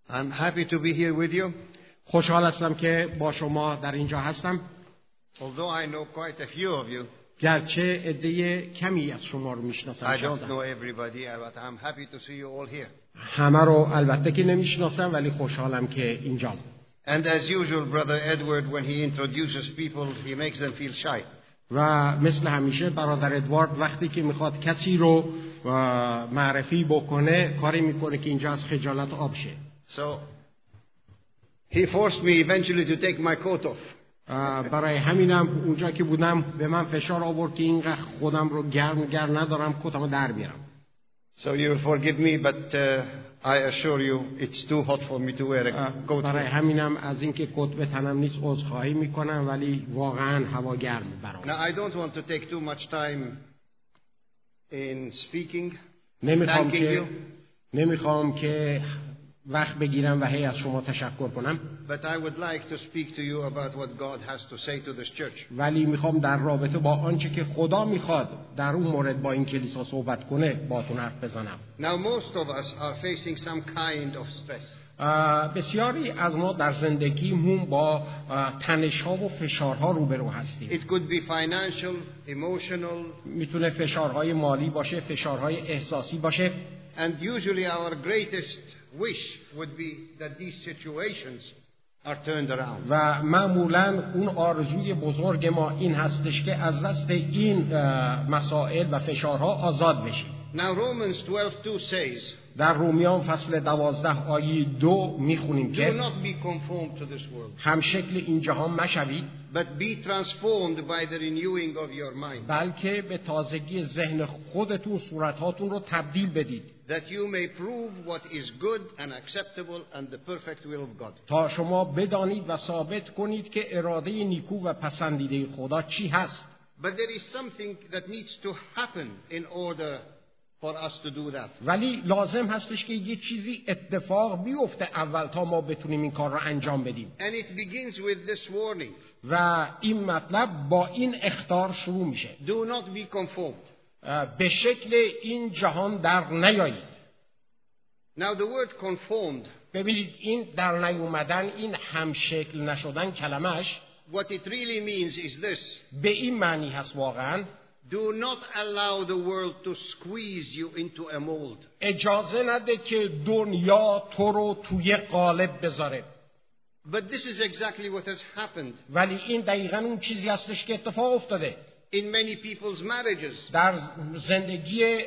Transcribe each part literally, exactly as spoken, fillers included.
I'm happy to be here with you. خوشحال هستم که با شما در اینجا هستم. Although I know quite a few of you, گرچه عده کمی از شما رو میشناسم. I don't know everybody, but I'm happy to see you all here. همه رو البته که نمیشناسم ولی خوشحالم که اینجام. And as usual, Brother Edward, when he introduces people, he makes them feel shy. و مثل همیشه برادر ادوارد وقتی که میخواد کسی رو معرفی بکنه کاری میکنه که اینجا از خجالت آب شه. So he forced me eventually to take my coat off. برای همینم اونجا که بودم به من فشار آورد که اینقدر خودم رو گرم گرم ندارم کتمو در بیارم. So you will forgive me, but uh, I assure you it's too hot for me to wear a coat. برای همینم از اینکه کت به تنم نیست عذرخواهی میکنم ولی واقعا هوا گرم برام. Now I don't want to take too much time in speaking. نمیخوام که نمیخوام که وقت بگیرم و هی از شما تشکر کنم. But I would like to speak to you about what God has to say to this church. ولی میخوام در رابطه با آنچه که خدا میخواد در اون مورد با این کلیسا صحبت کنه باهاتون حرف بزنم. Now most of us are facing some kind of stress. بسیاری از ما در زندگیمون با تنش‌ها و فشارها روبرو هستیم. It could be financial, emotional. میتونه فشارهای مالی باشه، فشارهای احساسی باشه. And usually our greatest wish would be that these situations are turned around. و معمولاً اون آرزوی بزرگ ما این هستش که از دست این مسائل و فشارها آزاد بشیم. Now Romans twelve two says, در رومیان فصل دوازده آیه دو میخونیم که do not be conformed to this world. هم شکل این جهان مشوید But be transformed by the renewing of your mind. بلکه به تازگی ذهن خودتون صورتهاتون رو تبدیل بدید. That you may prove what is good and acceptable and the perfect will of God. تا شما بدانید و ثابت کنید که اراده نیکو و پسندیده خدا چی هست. But there is something that needs to happen in order for us to do that. ولی لازم هستش که یه چیزی اتفاق بیفته اول تا ما بتونیم این کار رو انجام بدیم. And it begins with this warning. و این مطلب با این اخطار شروع میشه. Do not be conformed. به شکل این جهان در نیایید. Now the word conformed. ببینید این در نیومدن، این هم شکل نشدن کلمش What it really means is this. به این معنی هست واقعا. Do not allow the world to squeeze you into a mold. اجازه نده که دنیا تو رو توی قالب بذاره. But this is exactly what has happened. ولی این دقیقاً اون چیزی هستش که اتفاق افتاده. In many people's marriages. در زندگی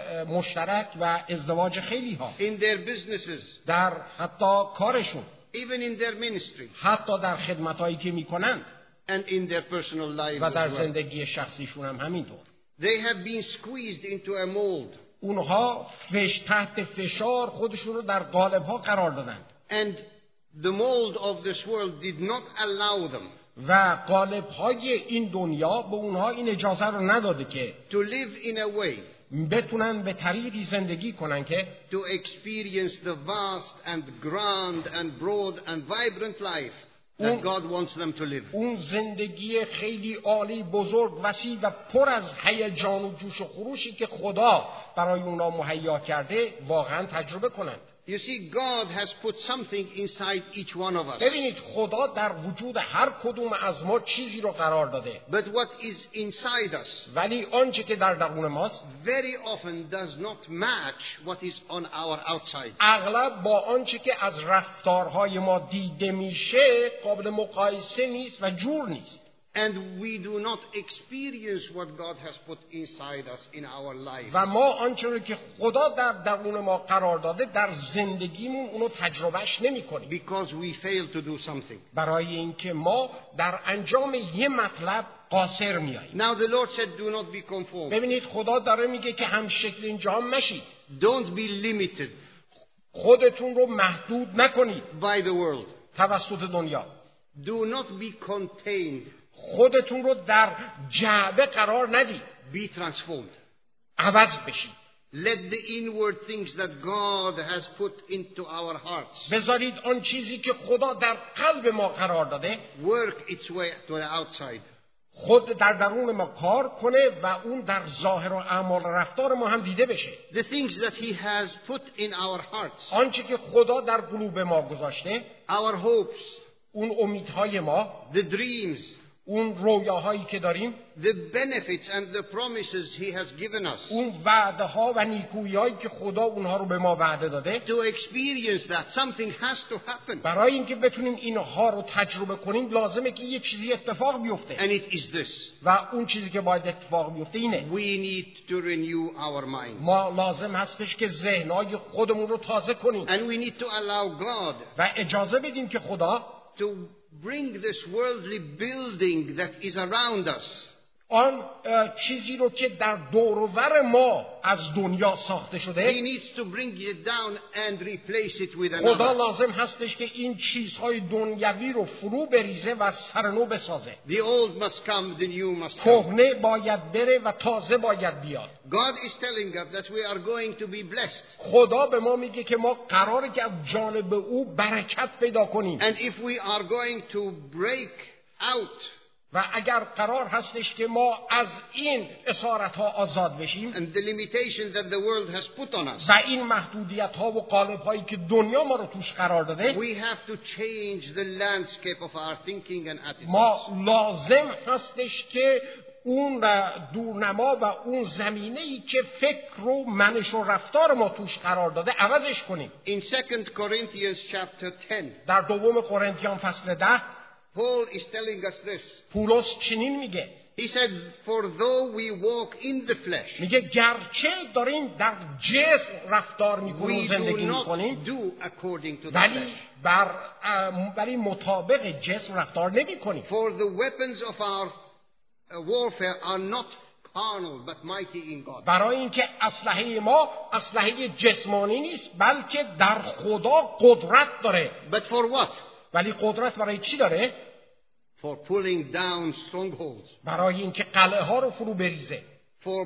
مشترک و ازدواج خیلی ها. In their businesses. در حتی کارشون. Even in their ministry. حتی در خدمتایی که میکنند. And in their personal lives. و در زندگی شخصیشون هم همینطور. They have been squeezed into a mold. اونها فش تحت فشار خودشون رو در قالب ها قرار دادند. And the mold of this world did not allow them. و قالب های این دنیا به اونها این اجازه رو نداده که to live in a way بتونن به طریقی زندگی کنن که to experience the vast and grand and broad and vibrant life that God wants them to live. اون زندگی خیلی عالی، بزرگ، وسیع و پر از هیجان و جوش و خروشی که خدا برای اونها مهیا کرده واقعا تجربه کنند. You see, God has put something inside each one of us. ببینید خدا در وجود هر کدوم از ما چیزی رو قرار داده. But what is inside us ولی آنچه که در درون ماست very often does not match what is on our outside. اغلب با آنچه که از رفتارهای ما دیده میشه قابل مقایسه نیست و جور نیست. And we do not experience what God has put inside us in our lives. و ما آنچه رو که خدا در درون ما قرار داده در زندگیمون اونو تجربهش نمی کنیم. Because we fail to do something. برای اینکه ما در انجام یه مطلب قاصر میاییم. Now the Lord said, do not be conformed. ببینید خدا داره میگه که هم شکل این جهان مشید. Don't be limited. خودتون رو محدود نکنید. By the world. توسط دنیا. Do not be contained. خودتون رو در جعبه قرار ندید. Be transformed. عوض بشید. Let the inward things that God has put into our hearts. بذارید آن چیزی که خدا در قلب ما قرار داده Work its way to the outside. خود در درون ما کار کنه و اون در ظاهر و اعمال و رفتار ما هم دیده بشه. The things that he has put in our hearts, آنچه که خدا در قلوب ما گذاشته، our hopes, اون امیدهای ما، the dreams, اون رویاهایی که داریم، the benefits and the promises he has given us. اون وعده ها و نیکویی‌هایی که خدا اونها رو به ما وعده داده، To experience that, something has to happen. برای اینکه بتونیم اینها رو تجربه کنیم لازمه که یه چیزی اتفاق بیفته. And it is this. و اون چیزی که باید اتفاق بیفته اینه. We need to renew our mind. ما لازم هستش که ذهن‌های خودمون رو تازه کنیم. And we need to allow God و اجازه بدیم که خدا to bring this worldly building that is around us, آن چیزی رو که در دور و بر ما از دنیا ساخته he شده، needs to bring it down and replace it with خدا another. لازم هستش که این چیزهای دنیوی رو فرو بریزه و سرنو بسازه. The old must come, the new must come. کهنه باید بره و تازه باید بیاد. God is telling us that we are going to be blessed. خدا به ما میگه که ما قراره که از جانب او برکت پیدا کنیم. And if we are going to break out و اگر قرار هستش که ما از این اسارت ها آزاد بشیم and the limitations that the world has put on us, و این محدودیت ها و قالب هایی که دنیا ما رو توش قرار داده، we have to change the landscape of our thinking and attitudes. ما لازم هستش که اون دورنما و اون زمینه‌ای که فکر و منش و رفتار ما توش قرار داده عوضش کنیم. In Second Corinthians chapter ten, در دوم قرنتیان فصل ده Paul is telling us this. پولس چنین میگه، He said, for though we walk in the flesh, میگه گرچه داریم در جسم رفتار میکنیم و we زندگی do not میکنیم do according to the ولی flesh. بر ولی مطابق جسم رفتار نمیکنیم. For the weapons of our uh, warfare are not carnal, but mighty in God. برای اینکه اسلحه ما اسلحه جسمانی نیست بلکه در خدا قدرت داره. But for what? ولی قدرت برای چی داره؟ For pulling down strongholds. برای اینکه قلعه ها رو فرو بریزه. For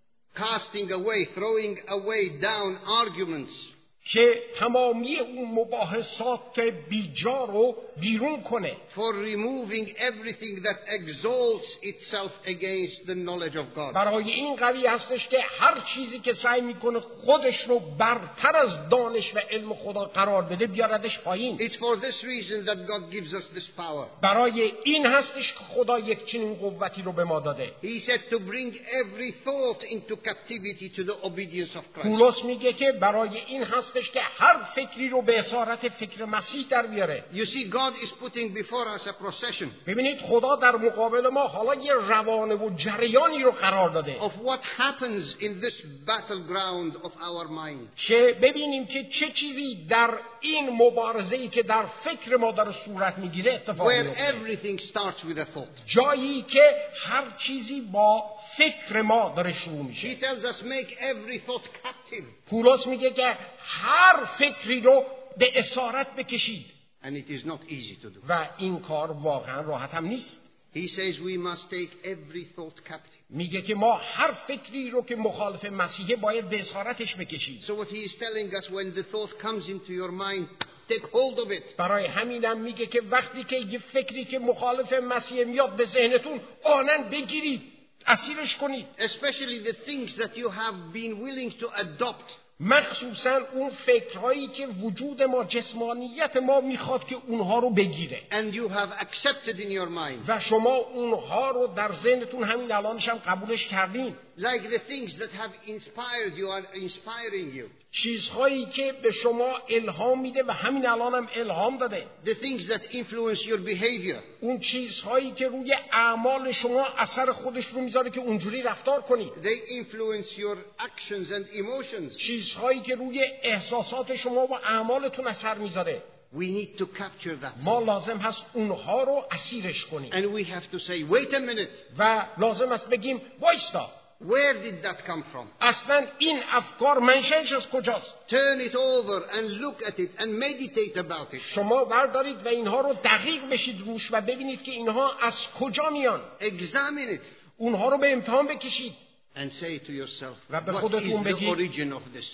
casting away, throwing away down arguments. که تمامی اون مباحثات بیجا رو بیرون کنه. For removing everything that exalts itself against the knowledge of God. برای این قوی هستش که هر چیزی که سعی میکنه خودش رو برتر از دانش و علم خدا قرار بده بیاردش پایین. It's for this reason that God gives us this power. برای این هستش که خدا یک چنین قوتی رو به ما داده. He said to bring every thought into captivity to the obedience of Christ. پولس میگه که برای این هستش که هر فکری رو به اسارت فکر مسیح در بیاره. You see, God is putting before us a procession ببینید خدا در مقابل ما حالا یه روانه و جریانی رو قرار داده of what happens in this battleground of our mind. که ببینیم که چه چیزی در این مبارزه‌ای که در فکر ما داره صورت میگیره اتفاق Where میفته. everything starts with a thought. جایی که هر چیزی با فکر ما داره شروع He میشه. tells us make every thought captive. پولس میگه که هر فکری رو به اسارت بکشید And it is not easy to do. و این کار واقعا راحت هم نیست. He says we must take every thought captive. میگه که ما هر فکری رو که مخالف مسیحه باید به اسارتش بکشید. So what he is telling us, when the thought comes into your mind, take hold of it. برای همینم میگه که وقتی که یه فکری که مخالف مسیح میاد به ذهنتون آنن بگیرید، اسیرش کنید. Especially the things that you have been willing to adopt. مخصوصا اون فکرهایی که وجود ما جسمانیت ما میخواد که اونها رو بگیره And you have accepted in your mind. و شما اونها رو در ذهنتون همین الانش هم قبولش کردین. Like the things that have inspired you and inspiring you. چیزهایی که به شما الهام میده و همین الان هم الهام داده. The things that influence your behavior. اون چیزهایی که روی اعمال شما اثر خودش رو میذاره که اونجوری رفتار کنید. They influence your actions and emotions. چیزهایی که روی احساسات شما و اعمالتون اثر میذاره. We need to capture that. ما لازم هست اونها رو اسیرش کنیم. And we have to say, wait a minute. و لازم است بگیم وایستا. Where did that come from? اصلا این افکار منشأش از کجاست؟ Turn it over and look at it and meditate about it. شما بردارید و اینها رو دقیق بشید روش و ببینید که اینها از کجا میان. Examine it اونها رو به امتحان بکشید and say to yourself, و به what خودتون is the بگید origin of this?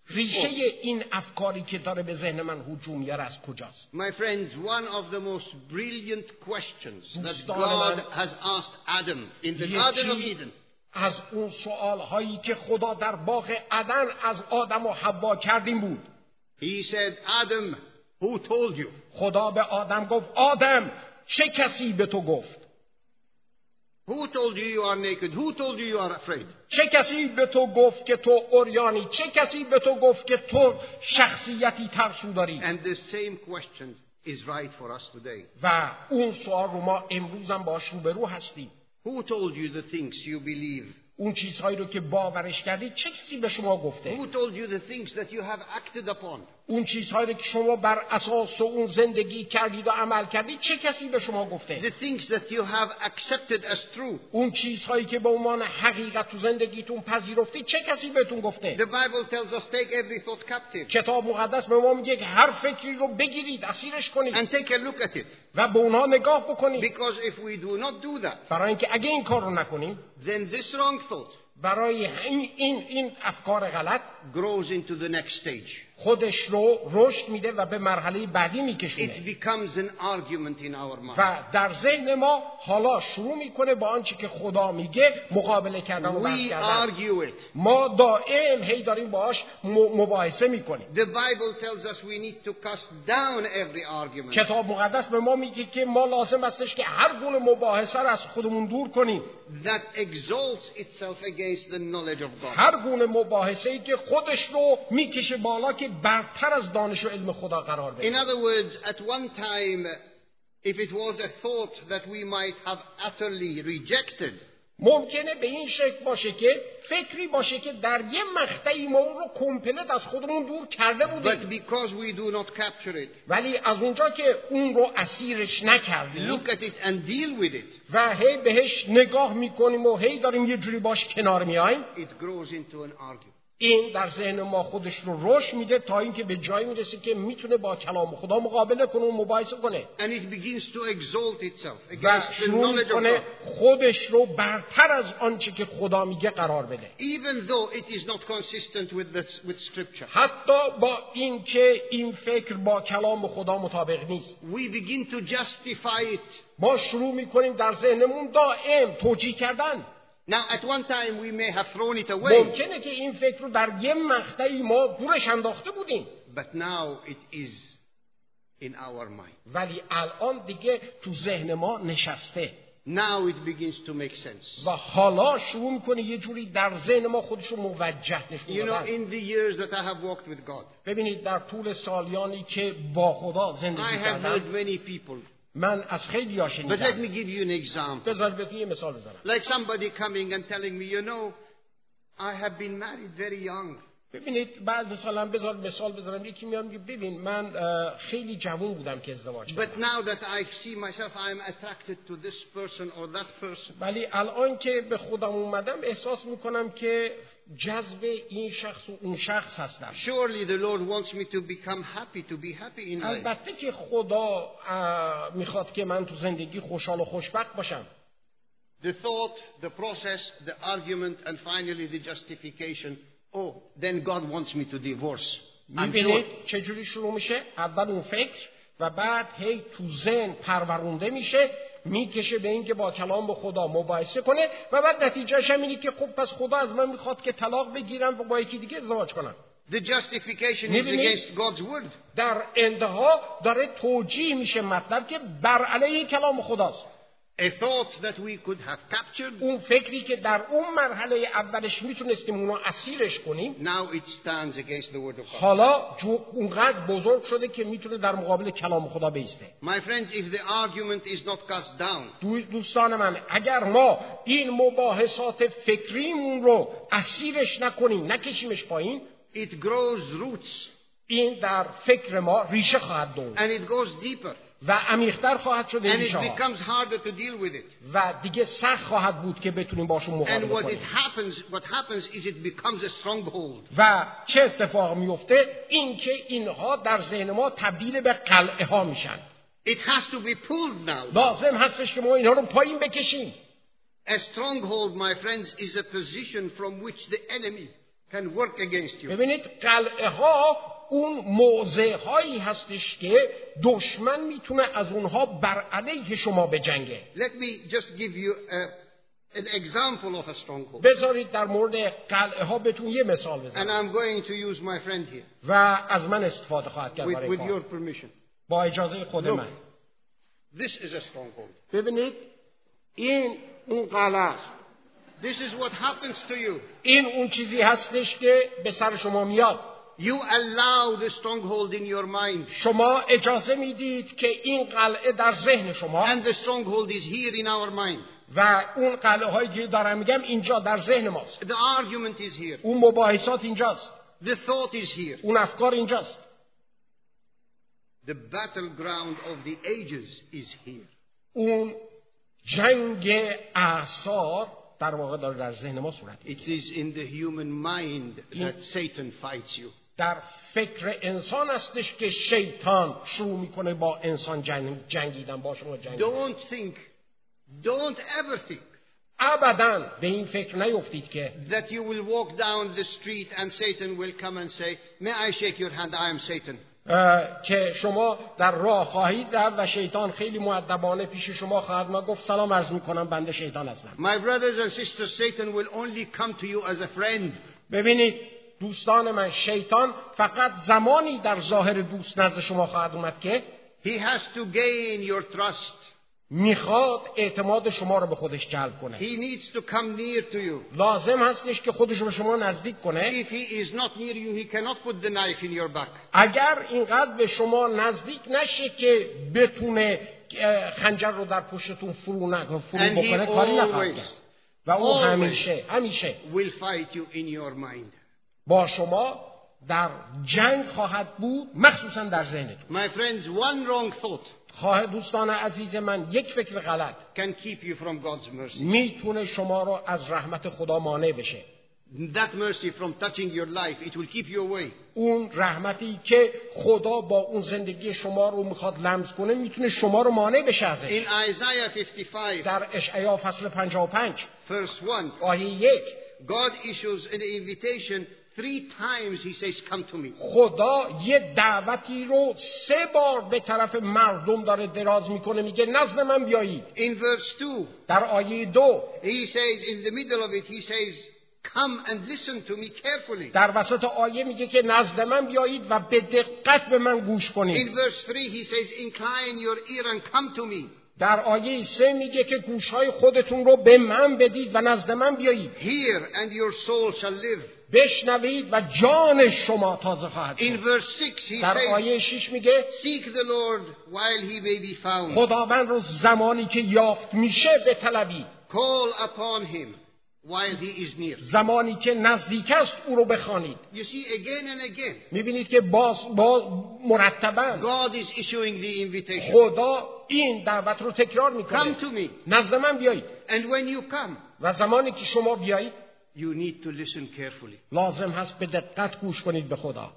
ریشه این افکاری که داره به ذهن من هجوم میاره از کجاست؟ My friends, one of the most brilliant questions that دوستان God من، has asked Adam in the یکی Garden of Eden. از اون سوال هایی که خدا در باغ عدن از آدم و حوا کردیم بود. He said, Adam, who told you? خدا به آدم گفت آدم چه کسی به تو گفت؟ Who told you you are naked? Who told you you are afraid? چه کسی به تو گفت که تو عریانی؟ چه کسی به تو گفت که تو شخصیتی ترسو داری؟ And the same question is right for us today. و اون سوال رو ما امروز هم باش روبرو هستیم. Who told you the things you believe? اون چیزهایی رو که باورش کردید چه کسی به شما گفته؟ Who told you the things that you have acted upon? اون چیزهایی رو که شما بر اساس اون زندگی کردید و عمل کردید چه کسی به شما گفته؟ The things that you have accepted as true? اون چیزهایی که به عنوان حقیقت تو زندگیتون پذیرفتید چه کسی بهتون گفته؟ The Bible tells us take every thought captive کتاب مقدس به ما میگه که هر فکری رو بگیرید، اسیرش کنید and take a look at it. و به اونها نگاه بکنید. Because if we do not do that, برای اینکه اگه این کار رو نکنیم، then this wrong thought برای این این این افکار غلط grows into the next stage. خودش رو رشد میده و به مرحله بعدی میکشونه It becomes an argument in our mind. و در ذهن ما حالا شروع میکنه با آنچه که خدا میگه مقابله کردن و بحث We کردن. argue it. ما دائم هی داریم باهاش مباحثه میکنیم. The Bible tells us we need to cast down every argument. کتاب مقدس به ما میگه که ما لازم استش که هر گونه مباحثه رو از خودمون دور کنیم. That exalts itself against the knowledge of God. هر گونه مباحثه‌ای که خودش رو میکشه بالا که برتر از دانش و علم خدا قرار بده. In other words, at one time, if it was a thought that we might have utterly rejected, ممکنه به این شکل باشه که فکری باشه که در یه مقطعی ما اون رو کامپلت از خودمون دور کرده but بودیم، because we do not capture it, ولی از اونجا که اون رو اسیرش نکردیم look at it and deal with it, و هی بهش نگاه میکنیم و هی داریم یه جوری باش کنار میایم، it grows into an argument. این در ذهن ما خودش رو رشد میده تا اینکه به جایی میرسه که میتونه با کلام خدا مقابله کنه و مباحثه کنه And it begins to exalt itself و against the شروع knowledge of میکنه God. خودش رو برتر از آنچه که خدا میگه قرار بده، Even though it is not consistent with, the, with Scripture. حتی با اینکه این فکر با کلام خدا مطابق نیست. We begin to justify it. ما شروع میکنیم در ذهنمون دائم توجیه کردن. Now, at one time we may have thrown it away, ممکنه که این فکر رو در یه مقطعی ما دورش انداخته بودیم، but now it is in our mind. ولی الان دیگه تو ذهن ما نشسته Now it begins to make sense. و حالا شروع میکنه یه جوری در ذهن ما خودش رو موجه نشون You know, دادن. in the years that I have walked with God, ببینید در طول سالیانی که با خدا I زندگی have کردم heard many people. من از خیلی ها But let شنیدم. me give you an example. بذارید بهتون یه مثال بزنم. Like somebody coming and telling me, you know, I have been married very young. ببینید بعد مثلا بذار مثال بزنم، یکی میاد میگه ببین من خیلی جوان بودم که ازدواج But کردم، now that I see myself, I am attracted to this person or that person. ولی الان که به خودم اومدم احساس میکنم که جذب این شخص و اون شخص هستم. Surely the Lord wants me to become happy, to be happy in life. البته که خدا میخواد که من تو زندگی خوشحال و خوشبخت باشم. The thought, the process, the argument, and finally the justification. Oh, then God wants me to divorce. I'm sure. میبینید چجوری شروع میشه؟ اول اون فکر و بعد هی تو ذهن پرورونده میشه، میکشه به این که با کلام خدا مباحثه کنه و بعد نتیجهش هم اینه که خب پس خدا از من میخواد که طلاق بگیرم و با یکی دیگه ازدواج کنم. The justification is می‌بینید؟ against God's word. در انتها داره توجیه میشه مطلب که بر علیه کلام خداست. A thought that we could have captured, اون فکری که در اون مرحله اولش میتونستیم اونو اسیرش کنیم، now it stands against the word of God. حالا جو اونقدر بزرگ شده که میتونه در مقابل کلام خدا بایسته. My friends, if the argument is not cast down, دو دوستان من، اگر ما این مباحثات فکریمون رو اسیرش نکنیم، نکشیمش پایین، it grows roots این در فکر ما ریشه خواهد دوید and it goes deeper و عمیق‌تر خواهد شد and it ریشه ها becomes harder to deal with it. و دیگه سخت خواهد بود که بتونیم باشون مقابله And what it کنیم. happens, what happens is it becomes a stronghold. و چه اتفاق میفته؟ این که اینها در ذهن ما تبدیل به قلعه ها میشن. It has to be pulled now. لازم هستش که ما اینها رو پایین بکشیم. A stronghold, my friends, is a position from which the enemy can work against you. ببینید قلعه ها اون موضع هایی هستش که دشمن میتونه از اونها بر علیه شما بجنگه. Let me just give you a, an example of a stronghold. بذارید در مورد قلعه ها بهتون یه مثال And بزنم I'm going to use my friend here و از من استفاده خواهد کرد with, برای with کار. your permission. با اجازه خود Look, من. this is a stronghold. ببینید این اون قلعه است. This is what happens to you. این اون چیزی هستش که به سر شما میاد. You allow the stronghold in your mind. شما اجازه میدید که این قلعه در ذهن شما And the stronghold is here in our mind. و اون قلعه هایی که دارم میگم اینجا در ذهن ماست. The argument is here. اون مباحثات اینجاست. The thought is here. اون افکار اینجاست. The battleground of the ages is here. اون جنگ اعصار در واقع داره در ذهن ما صورت It میگیره. is in the human mind that Satan fights you. در فکر انسان هستش که شیطان شروع میکنه با انسان جنگ جنگیدن با شما جنگیدن. Don't think, don't ever think ابداً به این فکر نیفتید که that you will walk down the street and Satan will come and say, may I shake your hand? I am Satan. که شما در راه خواهید رفت و شیطان خیلی مؤدبانه پیش شما خواهد ما گفت سلام عرض میکنم بنده شیطان هستم. My brothers and sisters, Satan will only come to you as a friend. ببینید دوستان من، شیطان فقط زمانی در ظاهر دوست نزد شما خواهد اومد که He has to gain your trust. میخواد اعتماد شما رو به خودش جلب کنه. He needs to come near to you. لازم هستش که خودش رو به شما نزدیک کنه. If he is not near you, he cannot put the knife in your back. اگر اینقدر به شما نزدیک نشه که بتونه خنجر رو در پشتتون فرو نکنه فرو And he بکنه کاری نخواهد always, کرد. و او always همیشه همیشه will fight you in your mind. با شما در جنگ خواهد بود، مخصوصا در ذهنتون. My friends, one wrong thought خواه دوستان عزیز من، یک فکر غلط can keep you from God's mercy. میتونه شما رو از رحمت خدا مانع بشه. That mercy from touching your life, it will keep you away. اون رحمتی که خدا با اون زندگی شما رو میخواد لمس کنه میتونه شما رو مانع بشه ازش. In Isaiah fifty-five, در اشعیا فصل پنجاه و پنج verse one, آیه یک God issues an invitation. Three times he says, come to me. خدا یه دعوتی رو سه بار به طرف مردم داره دراز میکنه، میگه نزد من بیایید. In verse two, در آیه دو he says, in the middle of it, he says, come and listen to me carefully. در وسط آیه میگه که نزد من بیایید و به دقت به من گوش In کنید. verse three, he says, incline your ear and come to me. در آیه سه میگه که گوشهای خودتون رو به من بدید و نزد من بیایید. Hear and your soul shall live. بشنوید و جان شما تازه خواهد In شد. verse six, he در says, آیه شش میگه seek the Lord while he may be found. خداوند رو زمانی که یافت میشه بطلبید. Call upon him while he is near. زمانی که نزدیک است او رو بخوانید. You see, again and again, میبینید که باز باز مرتبا God is issuing the invitation. خدا این دعوت رو تکرار Come میکنه، to me. نزد من بیایید. And when you come, و زمانی که شما بیایید you need to listen carefully. لازم هست به دقت گوش کنید به خدا.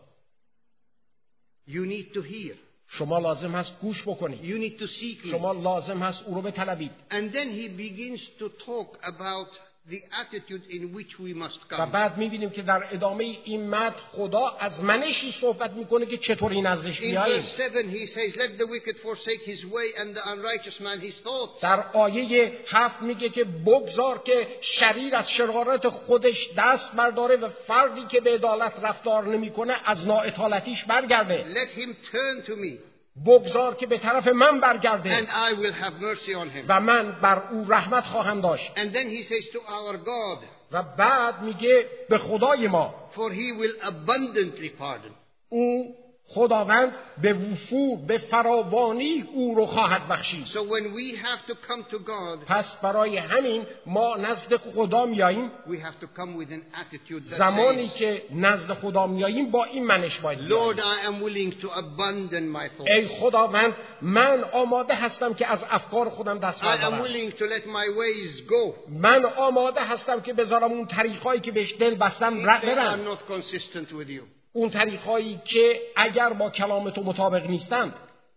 You need to hear. شما لازم هست گوش بکنید. You need to seek me. شما لازم هست او رو بطلبید. And then he begins to talk about the attitude in which we must و come. بعد میبینیم که در ادامه این متن خدا از منشی صحبت میکنه که چطوری نزدش In بیاییم. verse seven he says, let the wicked forsake his way and the unrighteous man his thoughts. در آیه هفت میگه که بگذار که شریر از شرارت خودش دست برداره و فردی که به عدالت رفتار نمیکنه از نااطاعتیش برگرده. Let him turn to me بگذار که به طرف من برگرده and I will have mercy on him. و من بر او رحمت خواهم داشت. And then he says to our God, و بعد میگه به خدای ما، for he will abundantly pardon. او خداوند به وفور به فراوانی او رو خواهد بخشید. So when we have to come to God, پس برای همین ما نزد خدا میاییم. we have to come with an attitude that زمانی says, که نزد خدا میاییم با این منش باید Lord, بیاییم. I am willing to abandon my thoughts. ای خداوند من آماده هستم که از افکار خودم دست I am بردارم. willing to let my ways go. من آماده هستم که بذارم اون طریقایی که بهش دل بستم If they are برم. not consistent with you. اون طریقایی که اگر با کلام تو مطابق نیستند.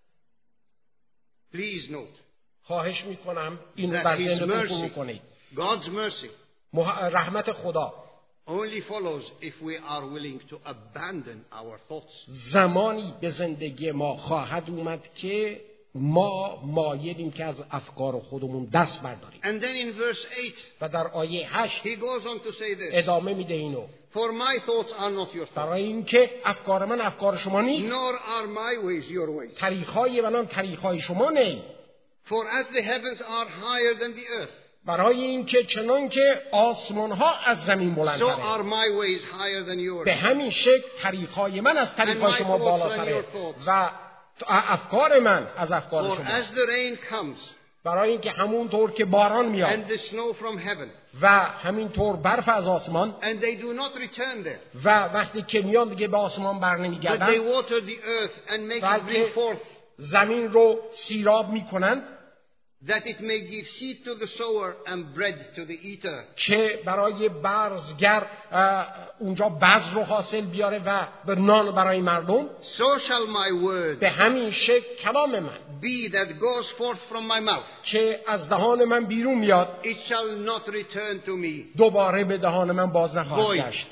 Please note خواهش میکنم این رو that بر his ذهنتون mercy, کنید. God's mercy, مح... رحمت خدا only follows if we are willing to abandon our thoughts. زمانی به زندگی ما خواهد اومد که ما مایلیم که از افکار خودمون دست برداریم. And then in verse eight, و در آیه هشت he goes on to say this. ادامه میده اینو. For my thoughts are not your thoughts, برای اینکه افکار من افکار شما نیست، nor are my ways your ways. طریق‌های من طریق‌های شما نیست. For as the heavens are higher than the earth, برای اینکه چنان که آسمان ها از زمین so بلندتره، are my ways higher than yours. به همین شکل طریق‌های من از طریق‌های And my شما thoughts بالاتره and your thoughts. و افکار من از افکار For شما. as the rain comes برای اینکه همونطور که باران میاد and the snow from heaven, و همینطور برف از آسمان and they do not return there, و وقتی که میان دیگه به آسمان بر but they نمیگردن، water the earth and make it bring بلکه forth, زمین رو سیراب میکنند that it may give seed to the sower and bread to the eater. که برای برزگر اونجا بذر رو حاصل بیاره و به نان برای مردم. So shall my word به همین شکل کلام من be that goes forth from my mouth. که از دهان من بیرون میاد It shall not return to me دوباره به دهان من باز نخواهد void. گشت.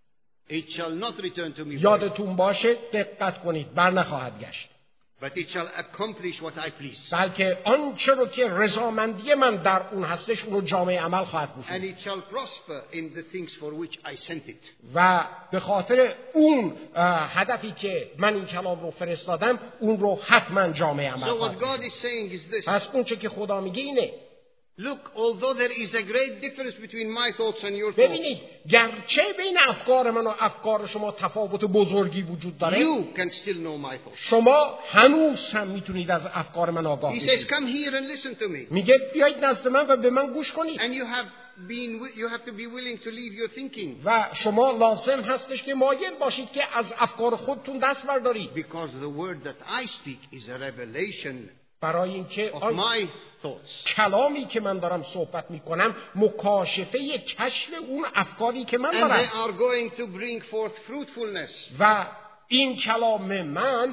It shall not return to me void, یادتون باشه، دقت کنید، بر نخواهد گشت، but it shall accomplish what I please. بلکه آنچه رو که رضامندی من در اون هستش اون رو جامعه عمل خواهد And گشود it shall prosper in the things for which I sent it. و به خاطر اون هدفی که من این کلام رو فرستادم اون رو حتما جامعه عمل So خواهد what God گشود. is saying is this. پس اون چه که خدا میگه اینه، Look, although there is a great difference between my thoughts and your thoughts, ببینید گرچه بین افکار من و افکار شما تفاوت بزرگی وجود داره، you can still know my thoughts. شما هنوز هم میتونید از افکار من آگاه He says, بشید. come here and listen to me. میگه بیایید نزد من و به من گوش کنید And you have been, wi- you have to be willing to leave your thinking. و شما لازم هستش که مایل باشید که از افکار خودتون دست بردارید، Because the word that I speak is a revelation برای اینکه of آن my thoughts. کلامی که من دارم صحبت میکنم مکاشفه کشف اون افکاری که من And they دارم are going to bring forth fruitfulness. و این کلام من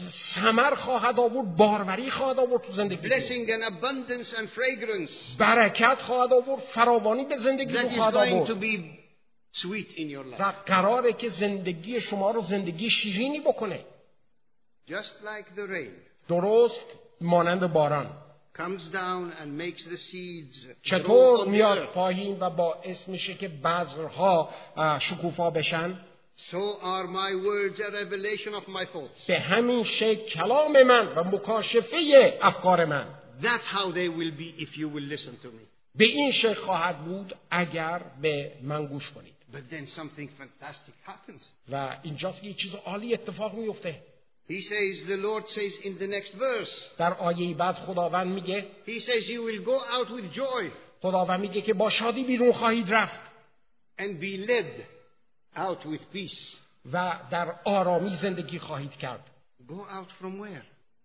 ثمر خواهد آورد، باروری خواهد آورد تو زندگی، Blessing and abundance and fragrance برکت خواهد آورد، فراوانی به زندگی that رو is خواهد going آورد to be sweet in your life. و قراره که زندگی شما رو زندگی شیرینی بکنه، Just like the rain درست مانند باران comes down and makes the seeds grow چطور on the میاد earth. پایین و باعث میشه که بذرها شکوفا بشن، So are my words a revelation of my thoughts. به همین شکل کلام من و مکاشفه افکار من That's how they will be if you will listen to me. به این شکل خواهد بود اگر به من گوش کنید. But then something fantastic happens. و اینجاست که یه چیز عالی اتفاق میفته. He says, the Lord says in the next verse, در آیه بعد خداوند میگه He says, you will go out with joy خداوند میگه که با شادی بیرون خواهید رفت and be led out with peace. و در آرامی زندگی خواهید کرد. Go out from where?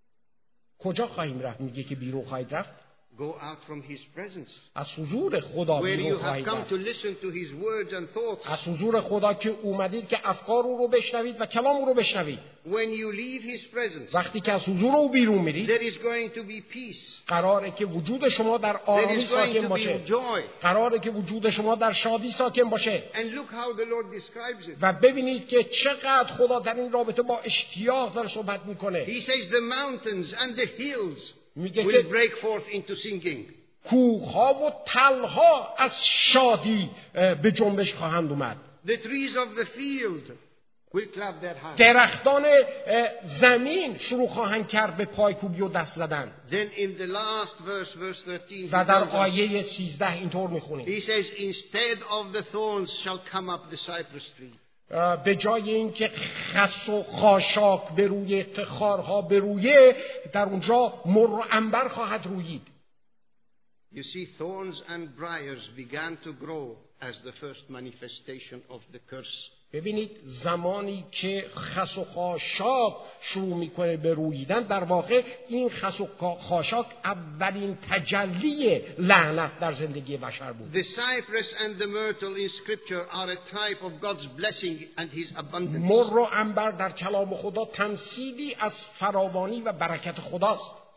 کجا خواهیم رفت؟ میگه که بیرون خواهید رفت Go out from His presence. از حضور خدا Where بیرون you have خواهید come رفت، to listen to His words and thoughts. از حضور خدا که اومدید که افکار او رو بشنوید و کلام او رو بشنوید. When you leave His presence, وقتی که از حضور او بیرون میرید there is going to be peace. قراره که وجود شما در There آرامی is going ساکن to باشه، be joy. قراره که وجود شما در شادی ساکن باشه. And look how the Lord describes it. و ببینید که چقدر خدا در این رابطه با اشتیاق داره صحبت میکنه. He says the mountains and the hills میگه will که break forth into singing. کوه‌ها و تل‌ها از شادی به جنبش خواهند اومد. The trees of the field will clap their hands. درختان زمین شروع خواهند کرد به پایکوبی و دست زدن. Then in the last verse, verse thirteen, و he در tells us, آیه سیزده اینطور میخونیم، he says, instead of the thorns shall come up the cypress tree. به جای این که خس و خاشاک به روی خارها برویه، در اونجا مر و عنبر خواهد رویید. You see, thorns and briars began to grow as the first manifestation of the curse. ببینید زمانی که خس و خاشاک شروع میکنه به روییدن، در واقع این خس و خاشاک اولین تجلی لعنت در زندگی بشر بود. The cypress and the myrtle in scripture are a type of God's blessing and His abundance. مر و عنبر در کلام خدا تمثیلی از فراوانی و برکت خداست.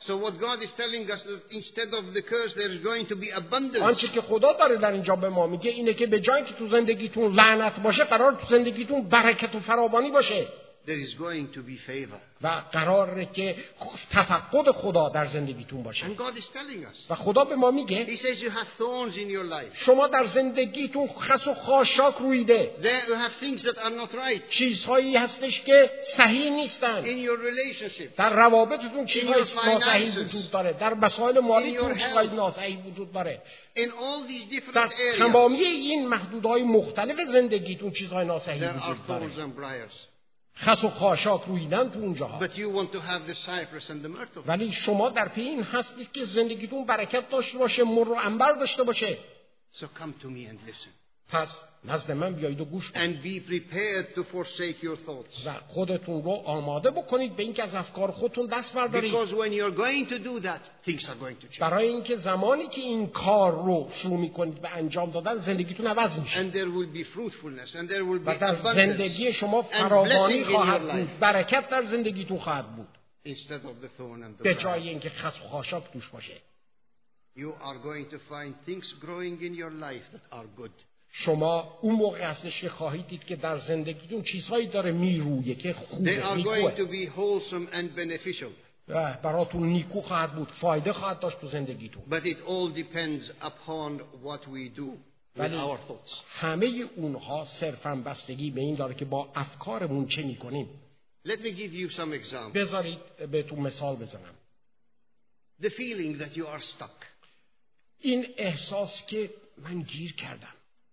So what God is telling us that instead of the curse there is going to be abundance. آنچه که خدا داره در اینجا به ما میگه اینه که به جای که تو زندگیتون لعنت باشه قرار تو زندگیتون برکت و فراوانی باشه. There is going to be favor. و قراره که تفقد خدا در زندگیتون باشه. And God is telling us. و خدا به ما میگه He says you have thorns in your life. شما در زندگیتون خس و خاشاک رویده. There you have things that are not right. چیزهایی هستش که صحیح نیستن. In your relationship. در روابطتون چیزهای ناصحیح وجود داره. در مسائل مالیتون چیزهای ناصحیح وجود داره. In all these different در areas. تمامی این محدودهای مختلف زندگیتون چیزهای ناصحیح There are وجود داره. thorns and briars. خس و خاشاک رویدن تو اونجاها. But you want to have the cypress and the myrtle. ولی شما در پی این هستید که زندگیتون برکت داشته باشه، مر و عنبر داشته باشه. So come to me and listen. پس نزد من بیایید و گوش کنید. And be prepared to forsake your thoughts. و خودتون رو آماده بکنید به اینکه از افکار خودتون دست بردارید. Because when you're going to do that, things are going to change. برای اینکه زمانی که این کار رو شروع میکنید به انجام دادن زندگیتون عوض میشه. And there will be fruitfulness and there will be و در abundance. زندگی شما and فراوانی blessing in خواهد your بود. life. برکت در زندگیتون خواهد بود. Instead of the thorn and the به briar. جای اینکه خس و خاشاک توش باشه. You are going to find things growing in your life that are good. شما اون موقع هستش که خواهید دید که در زندگیتون چیزهایی داره میرویه که They خوبه، are going نیکوه. to be wholesome and beneficial. و براتون نیکو خواهد بود، فایده خواهد داشت تو زندگیتون. But it all depends upon what we do with ولی our thoughts. همه اونها صرفاً بستگی به این داره که با افکارمون چه میکنیم. Let me give you some examples. بذارید بهتون مثال بزنم. The feeling that you are stuck. این احساس که من گیر کردم.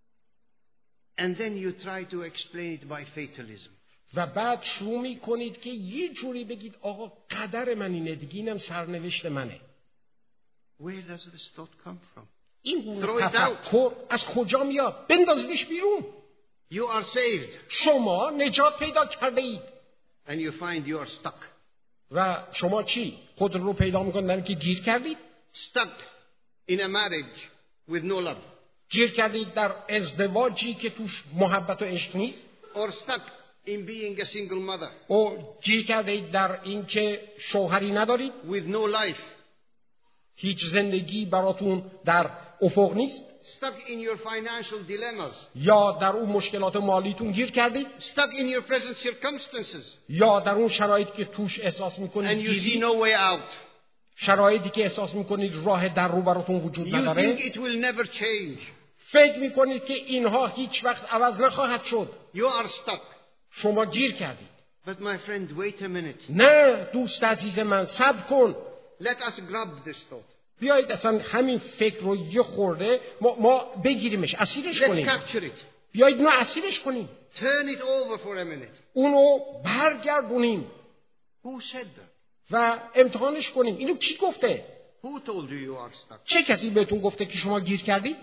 And then you try to explain it by fatalism. و بعد شروع میکنید که یه جوری بگید آقا قدر من اینه دیگه، اینم سرنوشت منه. Where does this thought come from? این گونه Throw it تفکر از کجا میاد؟ بندازیدش بیرون. You are saved شما نجات پیدا کرده اید. and you find you are stuck. و شما چی؟ خود رو پیدا میکنید که گیر کردید؟ Stuck in a marriage with no love. گیر کردید در ازدواجی که توش محبت و عشق نیست؟ Or stuck in being a single mother و گیر کردید در این که شوهری ندارید؟ with no life. هیچ زندگی براتون در افق نیست؟ Stuck in your financial dilemmas. یا در اون مشکلات مالیتون گیر کردید؟ Stuck in your present circumstances. یا در اون شرایطی که توش احساس And میکنید you see گیری؟ no way out. شرایطی که احساس میکنید راه در رو براتون وجود You نداره؟ think it will never change. فکر میکنید که اینها هیچ وقت عوض نخواهد شد. You are stuck. شما گیر کردید. But my friend, wait a minute. نه دوست عزیز من، صبر کن. Let us grab this thought. بیایید اصلا همین فکر رو یه خورده ما, ما بگیریمش، اسیرش Let's کنیم. capture it. بیایید اونو اسیرش کنیم. Turn it over for a minute. اونو برگردونیم Who said that? و امتحانش کنیم. اینو کی گفته؟ Who told you you are stuck? چه کسی بهتون گفته که شما گیر کردید؟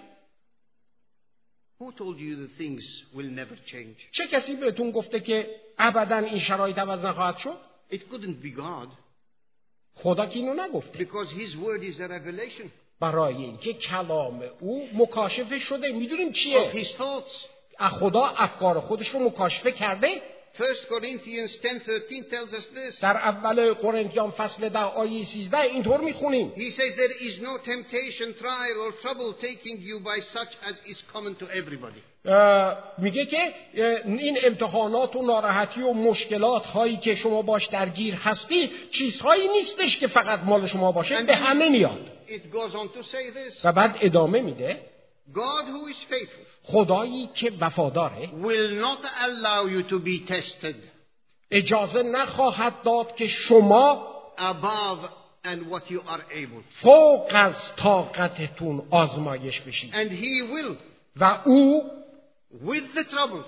Who told you the things will never change? چه کسی بهتون گفته که ابدا این شرایط عوض نخواهد شد؟ It couldn't be God خدا که اینو نگفته. because His word is a revelation برای اینکه کلام او مکاشفه شده. میدونیم of چیه؟ His thoughts. خدا افکار خودش رو مکاشفه کرده. First Corinthians ten thirteen tells us this. در اول قرنتیان فصل ده آیه سیزده اینطور میخونیم. He says there is no temptation, trial or trouble taking you by such as is common to everybody. میگه که این امتحانات و ناراحتی و مشکلات هایی که شما باش درگیر هستی چیزهایی نیستش که فقط مال شما باشه، به همه میاد. It goes on to say this. و بعد ادامه میده God who is faithful خدایی که وفاداره will not allow you to be tested اجازه نخواهد داد که شما above and what you are able. فوق از طاقتتون آزمایش بشید. And He will, و او with the trouble,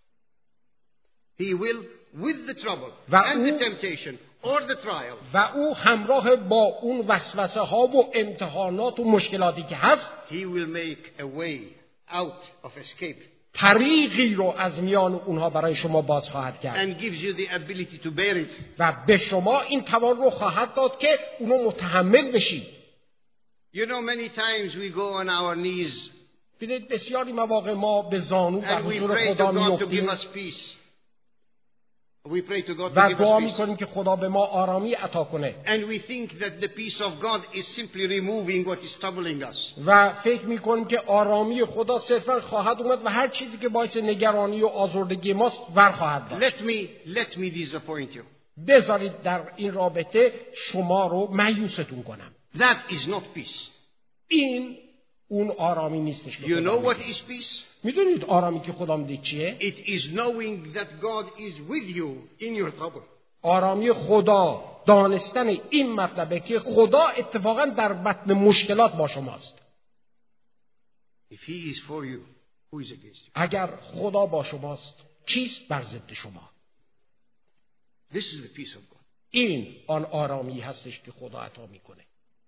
He will, with the trouble و and او- the temptation or the trial, و او همراه با اون وسوسه ها و امتحانات و مشکلاتی که هست He will make a way out of escape طریقی رو از میان اونها برای شما باز خواهد کرد and gives you the ability to bear it. و به شما این توان رو خواهد داد که اونو متحمل بشید. You know, many times we go on our knees ببینید بسیاری مواقع ما به زانو در and we حضور pray to خدا God to give میافتیم us peace. We pray to God to و give دعا us peace. میکنیم که خدا به ما آرامی عطا کنه. And we think that the peace of God is simply removing what is troubling us. و فکر میکنیم که آرامی خدا صرفا خواهد اومد و هر چیزی که باعث نگرانی و آزردگی ماست ور خواهد داشت. Let me, let me disappoint you. بذارید در این رابطه شما رو مایوستون کنم. That is not peace. این اون آرامی نیستش که You خدا know what میده. is peace? میدونید آرامی که خدا میده چیه؟ It is knowing that God is with you in your trouble. آرامی خدا دانستن این مطلبه که خدا اتفاقا در بطن مشکلات با شماست. If He is for you, who is against you? اگر خدا با شماست کیست بر ضد شما؟ This is the peace of God. این آن آرامی هستش که خدا عطا میکنه.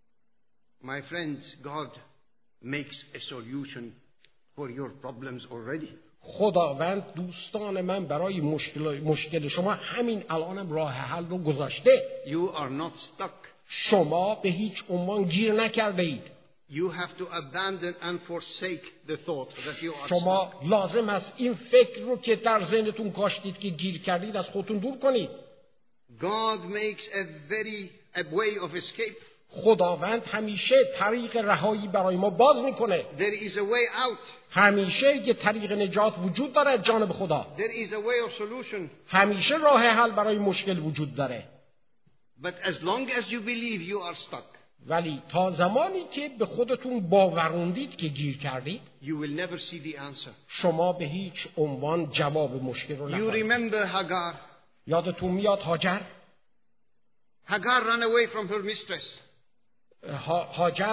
My friends, God makes a solution for your problems already. خداوند دوستان من برای مشکل مشکل شما همین الانم راه حل رو گذاشته. You are not stuck. شما به هیچ عنوان گیر نکرده اید. You have to abandon and forsake the thought that you are شما stuck. لازم است این فکر رو که در ذهنتون کاشتید که گیر کردید از خودتون دور کنید. God makes a very a way of escape. خداوند همیشه طریق رهایی برای ما باز میکنه. There is a way out. همیشه یه طریق نجات وجود داره از جانب خدا. There is a way of solution. همیشه راه حل برای مشکل وجود داره. But as long as you believe you are stuck, ولی تا زمانی که به خودتون باوروندید که گیر کردید، you will never see the answer. شما به هیچ عنوان جواب مشکل رو You نخواهید. remember Hagar. یادتون میاد هاجر؟ Hagar ran away from her mistress. ها- هاجر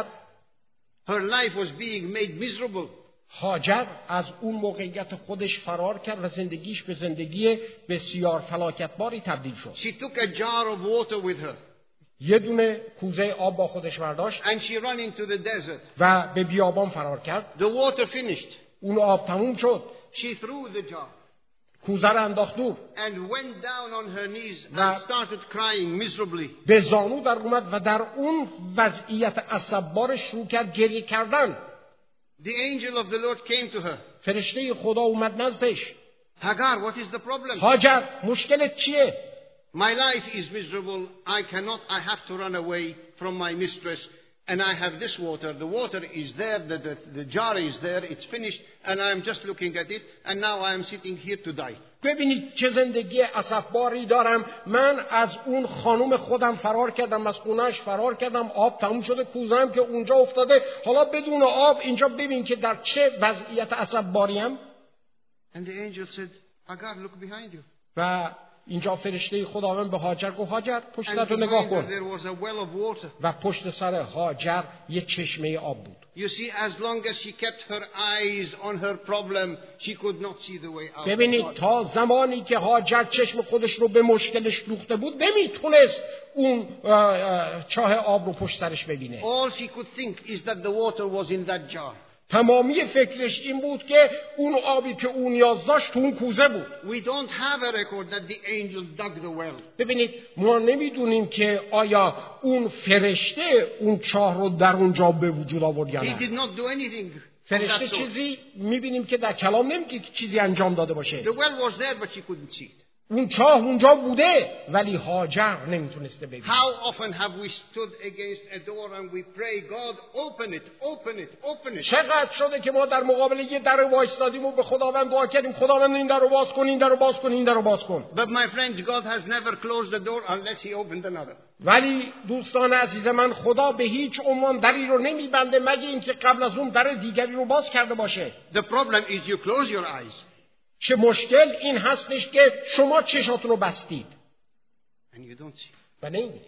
Her life was being made miserable. هاجر از اون موقعیت خودش فرار کرد و زندگیش به زندگی بسیار فلاکتباری تبدیل شد. She took a jar of water with her یه دونه کوزه آب با خودش برداشت and she ran into the desert. و به بیابان فرار کرد. The water finished. اون آب تموم شد. She threw the jar کوزه رو انداخت دور. and went down on her knees و- and started crying miserably. به زانو در اومد و در اون وضعیت عصب‌بار شروع کرد گریه کردن. The angel of the Lord came to her. فرشته خدا اومد نزدش. Hagar, what is the problem? هاجر مشکلت چیه؟ My life is miserable. I cannot, I have to run away from my mistress. And I have this water. The water is there, the, the, the jar is there, it's finished. And I'm just looking at it. And now I am sitting here to die. ببینید چه زندگی عصب‌باری دارم. من از اون خانم خودم فرار کردم، از خونه‌اش فرار کردم، آب تموم شده، کوزه‌ام که اونجا افتاده، حالا بدون آب اینجا ببین که در چه وضعیت عصب‌باریم. And the angel said, Hagar, look behind you. و اینجا فرشته خداوند به هاجر گفت هاجر And پشتت رو نگاه behind her کن. there was a well of water. و پشت سر هاجر یه چشمه آب بود. You see, as long as she kept her eyes on her problem, she could not see the way out. ببینید تا زمانی که هاجر چشم خودش رو به مشکلش دوخته بود نمیتونست اون اه، اه، چاه آب رو پشت سرش ببینه. All she could think is that the water was in that jar. تمامی فکرش این بود که اون آبی که اون نیاز داشت تو اون کوزه بود. We don't have a record that the angel dug the well. ببینید ما نمیدونیم که آیا اون فرشته اون چاه رو در اونجا به وجود آورد یا He نه. did not do anything of فرشته that sort. چیزی میبینیم که در کلام نمیگه که چیزی انجام داده باشه. The well was there, but she couldn't see it. اون چاه اونجا بوده ولی هاجر نمیتونسته ببینه. How often have we stood against a door and we pray, God, open it, open it, open it. چقدر شده که ما در مقابل یه در وایستادیم و به خداوند دعا کردیم خداوند این در رو باز کن، این در رو باز کن، این در رو باز کن. But my friends, God has never closed the door unless He opened another. ولی دوستان عزیز من خدا به هیچ عنوان دری رو نمیبنده مگه اینکه قبل از اون در دیگری رو باز کرده باشه. The problem is you close your eyes. چه مشکل این هستش که شما چشاتون رو بستید And you don't see. و نمیبینید.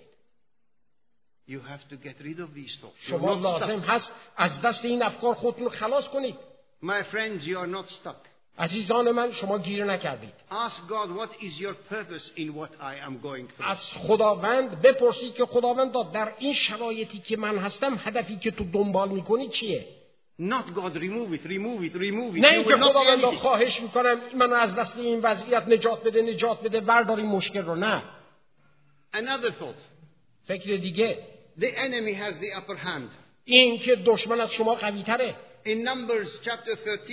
You have to get rid of these thoughts. You're شما not لازم stuck. هست از دست این افکار خودتون رو خلاص کنید. My friends, you are not stuck. عزیزان من شما گیر نکردید. Ask God, what is your purpose in what I am going through? از خداوند بپرسید که خداوند در این شرایطی که من هستم هدفی که تو دنبال میکنی چیه؟ Not God, remove it, remove it, remove it. نه You اینکه will not be خداوند anything. خواهش میکنم منو از دست این وضعیت نجات بده نجات بده بردار این مشکل رو. نه. Another thought. فکر دیگه The enemy has the upper hand. این که دشمن از شما قوی تره. In Numbers chapter thirteen,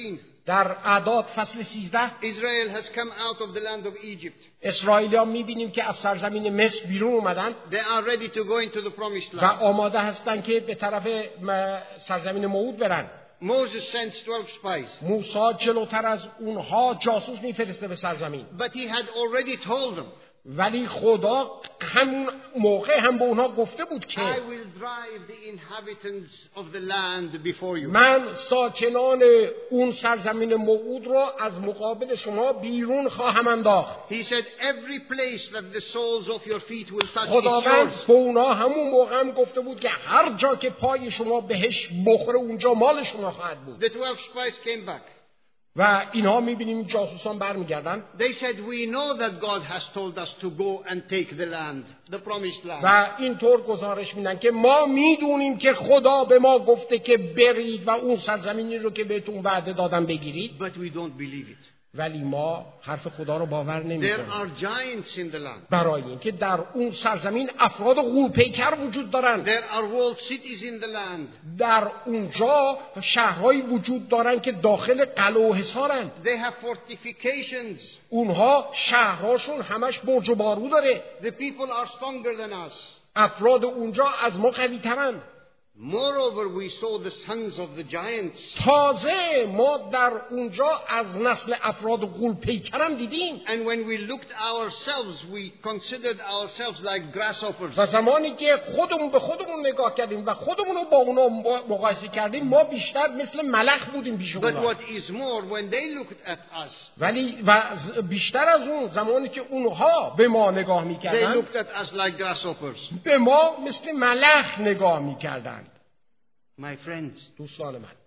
در اعداد فصل سیزده Israel has come out of the land of Egypt. اسرائیلی‌ها می‌بینیم که از سرزمین مصر بیرون اومدن They are ready to go into the promised و land. آماده هستن که به طرف م- سرزمین موعود برن. Moses sends twelve spies. موسی جلوتر از اونها جاسوس میفرسته به سرزمین، But he had already told them, ولی خدا همون موقع هم به اونها گفته بود که I will drive the inhabitants of the land before you. من ساکنان اون سرزمین موعود را از مقابل شما بیرون خواهم انداخت. He said, every place that the soles of your feet will touch is خداوند yours. به اونها همون موقع هم گفته بود که هر جا که پای شما بهش بخوره اونجا مال شما خواهد بود. The twelve spies came back. و اینها میبینیم جاسوسان برمیگردن They said, we know that God has told us to go and take the land, the promised land. و اینطور گزارش میدن که ما میدونیم که خدا به ما گفته که برید و اون سرزمینی رو که بهتون وعده دادم بگیرید، But we don't believe it. ولی ما حرف خدا رو باور There نمیکنیم. are giants in the land. برای اینکه در اون سرزمین افراد غول‌پیکر وجود دارند، There are walled cities in the land. در اونجا شهرهایی وجود دارند که داخل قلعه و حصارند. They have fortifications. اونها شهرهاشون همش برج و بارو داره. The people are stronger than us. افراد اونجا از ما قوی ترند. Moreover, we saw the sons of the giants. تازه ما در اونجا از نسل افراد غول‌پیکر هم دیدیم. And when we looked ourselves, we considered ourselves like grasshoppers. و زمانی که خودمون به خودمون نگاه کردیم و خودمون رو با اونا مقایسه کردیم، ما بیشتر مثل ملخ بودیم پیش But اونا. what is more, when they looked at us, ولی و بیشتر از اون زمانی که اونها به ما نگاه they میکردن، looked at us like grasshoppers. به ما مثل ملخ نگاه میکردن. My friends, دوستان من،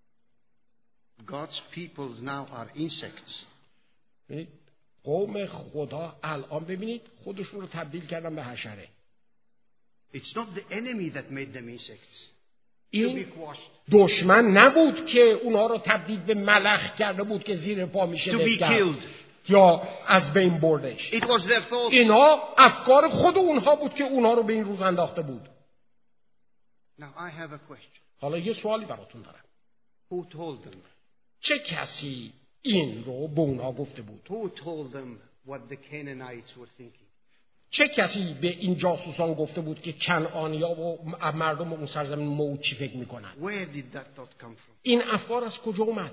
God's peoples now are insects. ببینید قوم خدا الان ببینید خودشون رو تبدیل کردن به حشره. It's not the enemy that made them insects. To be این quashed. دشمن نبود که اونها رو تبدیل به ملخ کرده بود که زیر پا میشه To be کرد killed. یا از بین بردش. It was their thought. اینها افکار خود اونها بود که اونها رو به این روز انداخته بود. Now I have a question. حالا یه سوالی براتون دارم. Who told them? چه کسی این رو به اونها گفته بود؟ Who told them what the Canaanites were thinking? چه کسی به این جاسوسان گفته بود که کنعانیا و مردم اون سرزمین موعود چی فکر میکنن؟ Where did that thought come from? این افکار از کجا اومد؟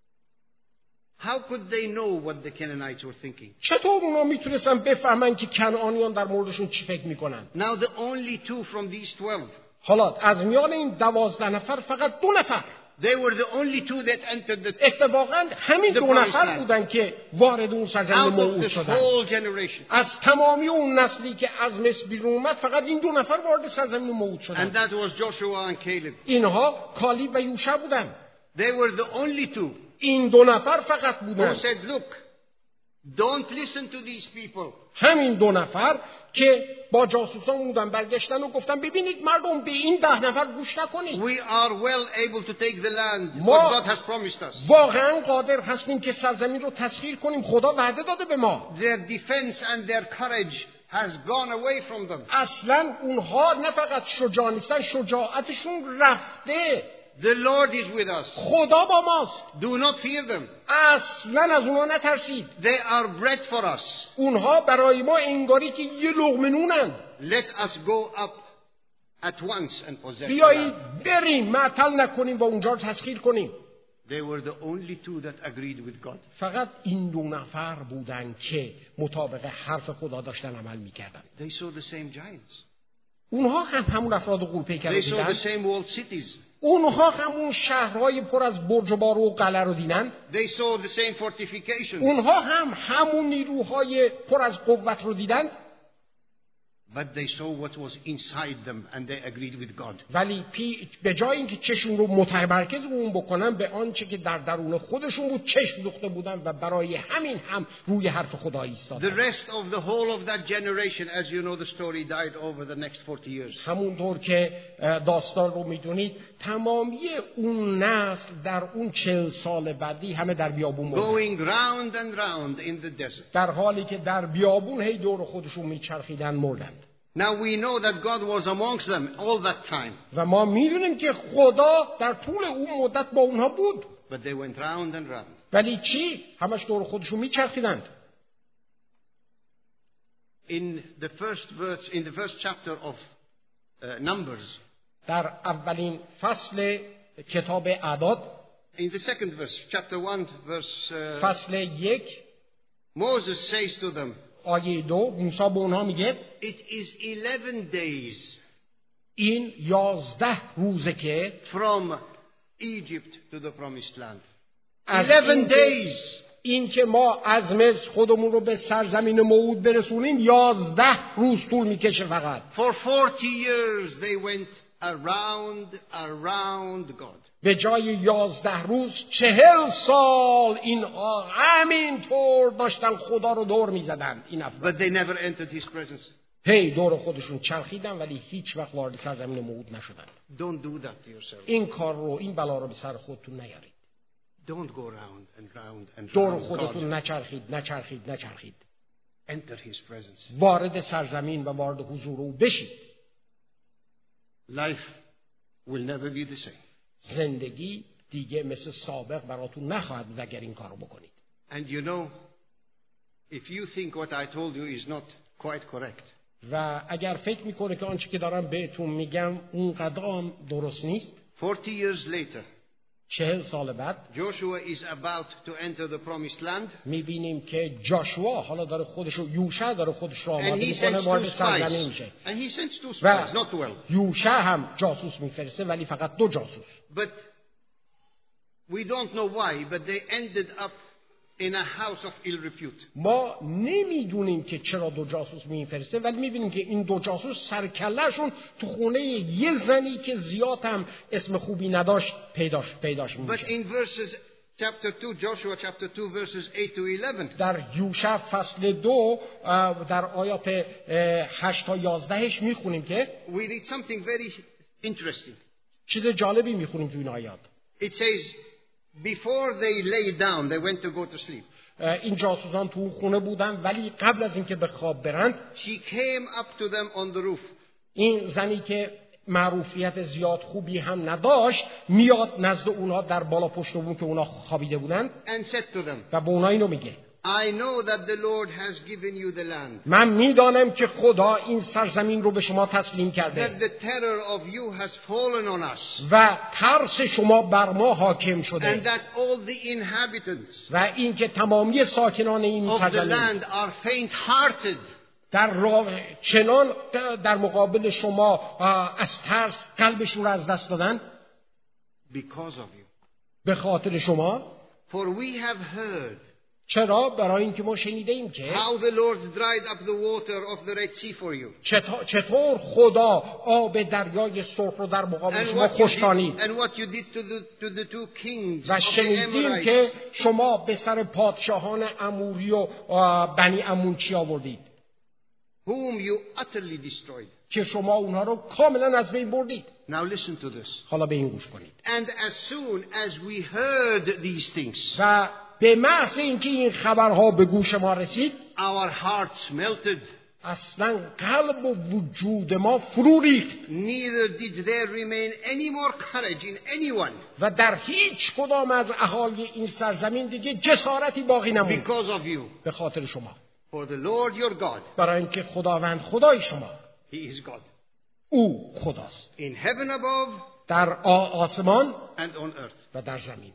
How could they know what the Canaanites were thinking? چطور اونا میتونستن بفهمن که کنعانیان در موردشون چی فکر میکنن؟ Now the only two from these twelve, حالا از میان این دوازده نفر فقط دو نفر they were the only two that entered the اتفاقا همین The دو promised نفر land. بودن که وارد اون سرزمین out of موعود this شدن. whole generation. از تمامی اون نسلی که از مصر بیرون اومد فقط این دو نفر وارد سرزمین موعود And شدن. that was Joshua and Caleb. اینها کالیب و یوشع بودن. They were the only two این دو نفر فقط who بودن. said, look, don't listen to these people. همین دو نفر که با جاسوسان بودن برگشتن و گفتن ببینید مردم به این ده نفر گوش نکنید. We are well able to take the land Ma- what God has promised us. واقعا قادر هستیم که سرزمین رو تسخیر کنیم. خدا وعده داده به ما. Their defense and their courage has gone away from them. اصلا اونها نه فقط شجاع نیستن، شجاعتشون رفته. The Lord is with us. خدا با ماست. Do not fear them. اصلا از اونها نترسید. They are bread for us. اونها برای ما انگاری که یه لقمه نونن. Let us go up at once and possess the بیایید land. بریم معطل نکنیم و اونجا رو تسخیر کنیم. They were the only two that agreed with God. فقط این دو نفر بودن که مطابق حرف خدا داشتن عمل میکردن. They saw the same giants. اونها هم همون افراد غول‌پیکر رو They saw دیدن. the same walled cities. اونها همون شهرهای پر از برج و بارو و قلعه رو دیدن. They saw the same fortifications. اونها هم همون نیروهای پر از قوت رو دیدن. But they saw what was inside them and they agreed with God. ولی پی به جای اینکه چشم رو متمرکز اون بکنن به آنچه که در درون خودشون بود چشم دوخته بودن و برای همین هم روی حرف خدا The ایستادن. rest of the whole of that generation, as you know the story, died over the next forty years. همونطور که داستان رو میدونید تمامی اون نسل در اون چهل سال بعدی همه در بیابون مردن. Going round and round in the desert. در حالی که در بیابون هی دور خودشون میچرخیدن مردند. Now we know that God was amongst them all that time. و ما میدونیم که خدا در طول اون مدت با اونها بود. But they went round and round. ولی چی؟ همش دور خودشون میچرخیدند. In the first verse, in the first chapter of uh, Numbers, در اولین فصل کتاب اعداد، in the second verse, chapter one, verse, uh, فصل یک، Moses says to them, آیه دو، موسی به اونها میگه it is eleven days این یازده روزه که from Egypt to the promised land. از eleven این که- days. این که ما از مصر خودمون رو به سرزمین موعود برسونیم یازده روز طول میکشه فقط. For forty years they went around, around God. به جای یازده روز چهل سال اینها همینطور داشتن خدا رو دور میزدن. این افراد But they never entered his presence. هی دور خودشون چرخیدن ولی هیچ وقت وارد سرزمین موعود نشدن. Don't do that to yourself. این کار رو، این بلا رو به سر خودتون نیارید. Don't go round and round and دور round خودتون God. نچرخید نچرخید نچرخید. Enter his presence. وارد سرزمین و وارد حضور او بشید. Life will never be the same. زندگی دیگه مثل سابق براتون نخواهد بود اگر این کارو بکنید. And you know, if you think what I told you is not quite correct, و اگر فکر میکنه که آنچه که دارم بهتون میگم اون قدام درست نیست، forty years later, چهل سال بعد Joshua is about to enter the promised land, میبینیم که جاشوا حالا داره خودشو، یوشع داره خودش رو and آماده he میکنه sends وارد two سرزمین spies. میشه. And he sends two و spies, not twelve. یوشع هم جاسوس میفرسته ولی فقط دو جاسوس. But we don't know why, but they ended up in a house of ill repute. ما نمیدونیم که چرا دو جاسوس میفرسته ولی میبینیم که این دو جاسوس سرکلهشون تو خونه یه زنی که زیاد هم اسم خوبی نداشت پیداش پیداش But میشه. in verses chapter two, Joshua chapter two, verses eight to eleven, در یوشع فصل دو اه، در آیات اه، هشت تا یازدهش میخونیم که we read something very interesting. چیز جالبی میخونیم تو این آیات. It says, before they lay down, they went to go to sleep. اه، این جاسوسان تو خونه بودن ولی قبل از اینکه به خواب برند She came up to them on the roof. این زنی که معروفیت زیاد خوبی هم نداشت میاد نزد اونها در بالا پشت بون که اونها خوابیده بودند And said to them, و به اونها اینو میگه I know that the Lord has given you the land, من میدانم که خدا این سرزمین رو به شما تسلیم کرده that the terror of you has fallen on us, و ترس شما بر ما حاکم and شده that all the inhabitants و اینکه تمامی ساکنان این of the سرزمین land are faint-hearted. در راه چنان در مقابل شما آه، از ترس قلبشون رو از دست دادن Because of you. به خاطر شما. For we have heard چرا؟ برای اینکه ما شنیده ایم که how the Lord dried up the water of the Red Sea for you. چطور, چطور خدا آب دریای سرخ رو در مقابل And شما what, you خشکانید did, and what you did to the, to the two kings و of the شنیدیم Amorites, که شما به سر پادشاهان اموری و آه، بنی امون چی آوردید whom you utterly destroyed. که شما اونها رو کاملا از بین بردید. Now listen to this. حالا به این گوش کنید. And as soon as we heard these things, و به محض اینکه این خبرها به گوش ما رسید our hearts melted. اصلا قلب و وجود ما فرو ریخت Neither did there remain any more courage in anyone و در هیچ کدام از اهالی این سرزمین دیگه جسارتی باقی نموند because of you. به خاطر شما. For the Lord your God, برای اینکه خداوند خدای شما He is God. او خداست In heaven above در آ- آسمان and on earth. و در زمین.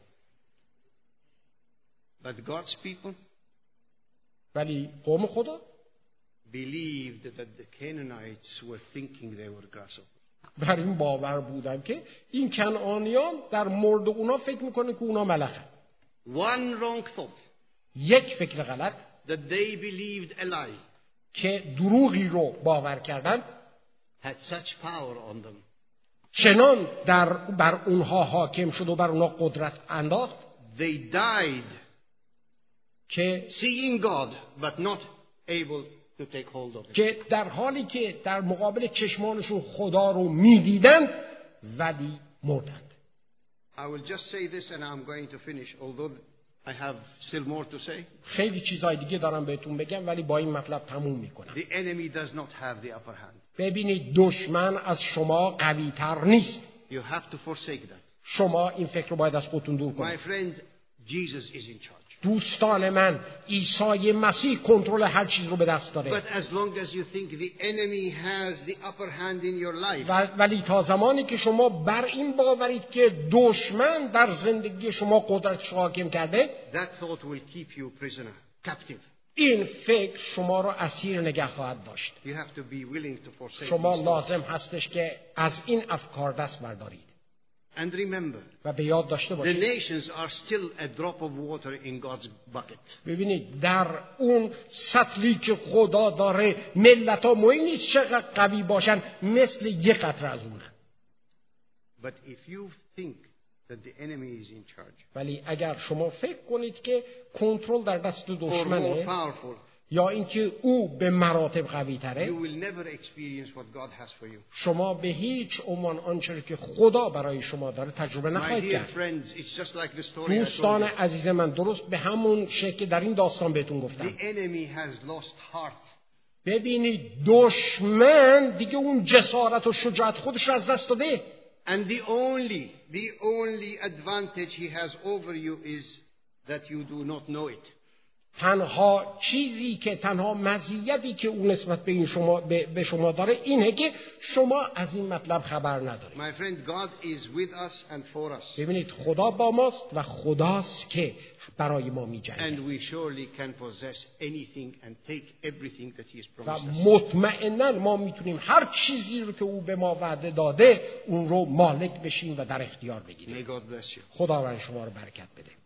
But God's people ولی قوم خدا believed that the Canaanites were thinking they were grasshoppers. بر این باور بودن که این کنعانیان در مورد اونا فکر میکنه که اونا ملخه. One wrong thought, یک فکر غلط that they believed a lie, که دروغی رو باور کردن had such power on them چنان در بر اونها حاکم شد و بر اونها قدرت انداخت they died که seeing God but not able to take hold of it. که در حالی که در مقابل چشمانشون خدا رو میدیدند ولی مردند. I will just say this and I'm going to finish, although I have still more to say. خیلی چیزای دیگه دارم بهتون بگم ولی با این مطلب تموم میکنم. The enemy does not have the upper hand. ببینید دشمن از شما قوی تر نیست. You have to forsake that. شما این فکر رو باید از خودتون دور My کنید. friend, Jesus is in charge. دوستان من، عیسی مسیح کنترل هر چیز رو به دست داره. But as long as you think the enemy has the upper hand in your life, و- ولی تا زمانی که شما بر این باورید که دشمن در زندگی شما قدرتش رو حاکم کرده، that thought will keep you prisoner, captive. این فکر شما رو اسیر نگه خواهد داشت. You have to be willing to forsake شما these thoughts. لازم هستش که از این افکار دست بردارید And remember, و به یاد داشته the باشید. nations are still a drop of water in God's bucket. ببینید در اون سطلی که خدا داره ملت ها مهم نیست چقدر قوی باشن، مثل یک قطره از اونن. But if you think that the enemy is in charge, ولی اگر شما فکر کنید که کنترل در دست or more دشمنه powerful, یا اینکه او به مراتب قوی you تره، will never experience what God has for you. شما به هیچ عنوان آنچه که خدا برای شما داره تجربه My نخواهید dear کرد. friends, it's just like the story I told دوستان you. عزیز من، درست به همون شکل که در این داستان بهتون The گفتم. enemy has lost heart. ببینید دشمن دیگه اون جسارت و شجاعت خودش رو از دست داده. And the only, the only advantage he has over you is that you do not know it. تنها چیزی که تنها مزیتی که اون نسبت به این شما به, به شما داره اینه که شما از این مطلب خبر ندارید. My friend, God is with us and for us. ببینید خدا با ماست و خداست که برای ما And می‌جنگه we surely can possess anything and take everything that he has و promised us. مطمئنا ما میتونیم هر چیزی رو که او به ما وعده داده اون رو مالک بشیم و در اختیار بگیریم. May God bless you. خداوند شما رو برکت بده.